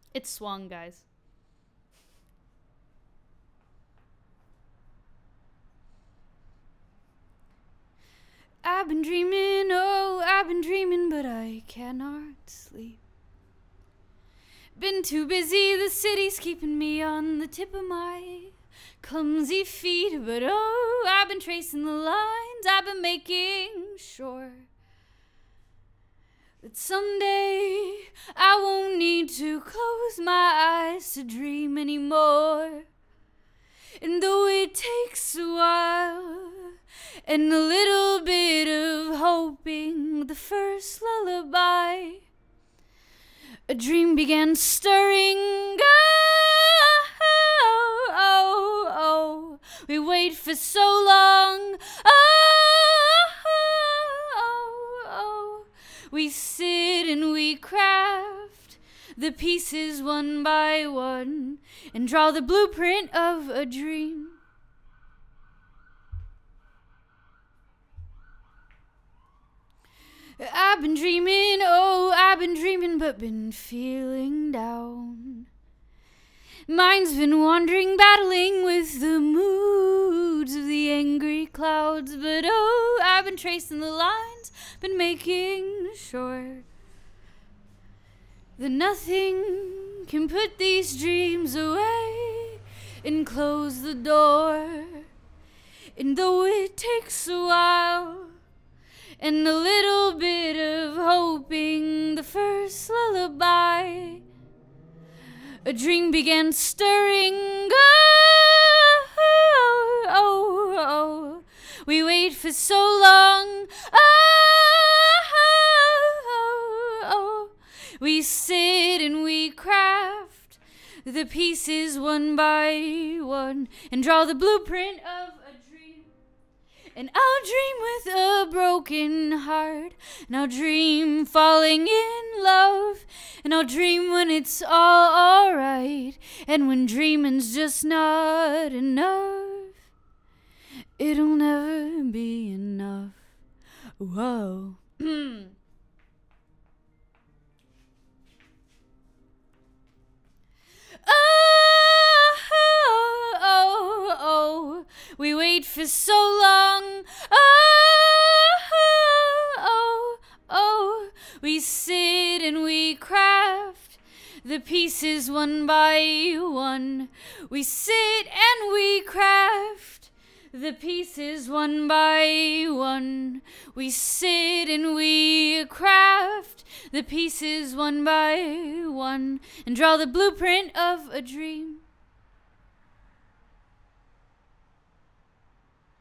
It swung, guys. I've been dreaming, oh, I've been dreaming, but I cannot sleep. Been too busy, the city's keeping me on the tip of my clumsy feet. But oh, I've been tracing the lines, I've been making sure that someday I won't need to close my eyes to dream anymore. And though it takes a while and a little bit of hoping, the first lullaby, a dream began stirring. Oh, oh, oh, we wait for so long. Oh, oh, oh, we sit and we craft the pieces one by one and draw the blueprint of a dream. I've been dreaming, oh, I've been dreaming, but been feeling down. Mind's been wandering, battling with the moods of the angry clouds. But oh, I've been tracing the lines, been making sure that nothing can put these dreams away and close the door. And though it takes a while and a little bit of hoping, the first lullaby, a dream began stirring. Oh, oh, oh, we wait for so long. Oh, oh, oh, we sit and we craft the pieces one by one and draw the blueprint of a dream. And I'll dream with a broken heart, and I'll dream falling in love, and I'll dream when it's all alright, and when dreaming's just not enough, it'll never be enough. Whoa. Oh, oh, oh, we wait for so long. Oh, oh, oh, we sit and we craft the pieces one by one. We sit and we craft the pieces one by one. We sit and we craft the pieces one by one and draw the blueprint of a dream.